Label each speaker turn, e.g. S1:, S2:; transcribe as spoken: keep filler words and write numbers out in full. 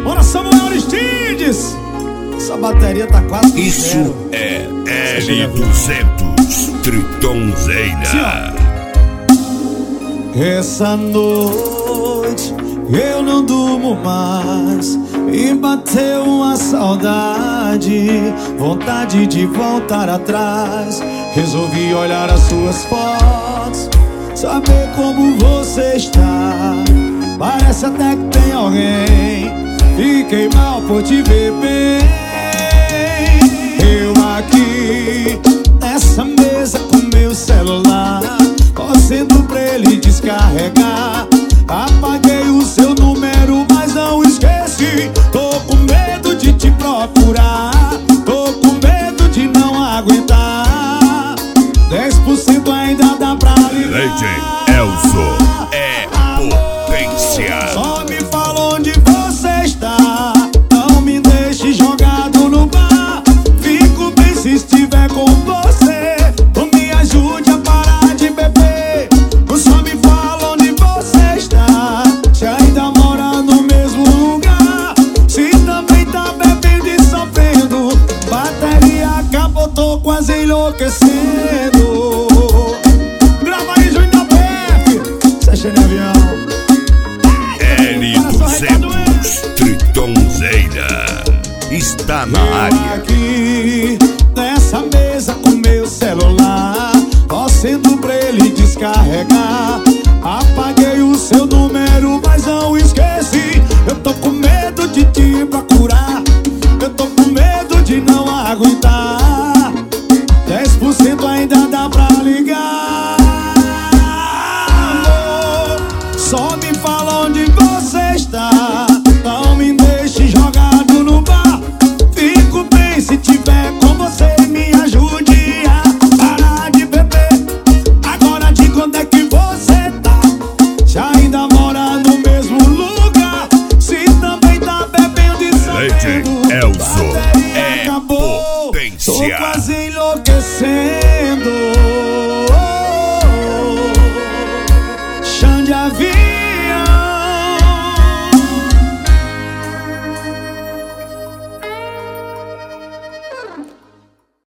S1: Bora, Samuel Aristides. Essa bateria tá quase
S2: Isso
S1: zero.
S2: é L duzentos Tritonzeira.
S1: Essa noite eu não durmo mais, me bateu uma saudade, vontade de voltar atrás. Resolvi olhar as suas fotos, saber como você está. Parece até que tem alguém, fiquei mal por te ver bem. Eu aqui nessa mesa com meu celular, torcendo pra ele descarregar. Apaguei o seu número, mas não esqueci. Tô com medo de te procurar, tô com medo de não aguentar. Dez por cento ainda dá pra ligar.
S2: Legend Elzo é potência.
S1: Só me fala onde você está, não me deixe jogado no bar. Fico bem se estiver com você, ou me ajude a parar de beber. Só me fala onde você está, se ainda mora no mesmo lugar, se também tá bebendo e sofrendo. Bateria acabou, tô quase enlouquecendo. Grava aí, Júnior da P F, Seixas de Avião.
S2: L duzentos Tritonzeira está na área.
S1: Aqui nessa mesa com meu celular, torcendo pra ele descarregar. Apaguei o seu número, mas não esqueci. Eu tô com medo de te procurar, eu tô com medo de não aguentar. Dez por cento ainda dá pra ligar. Amor, só me fala onde você está, não me deixe jogado no bar. Fico bem se tiver com você, me ajude a parar de beber. Agora diga onde é que você tá, se ainda mora no mesmo lugar, se também tá bebendo e
S2: Legend
S1: sabendo.
S2: Elzo
S1: Bateria
S2: é
S1: acabou, tô
S2: potência.
S1: quase enlouquecendo.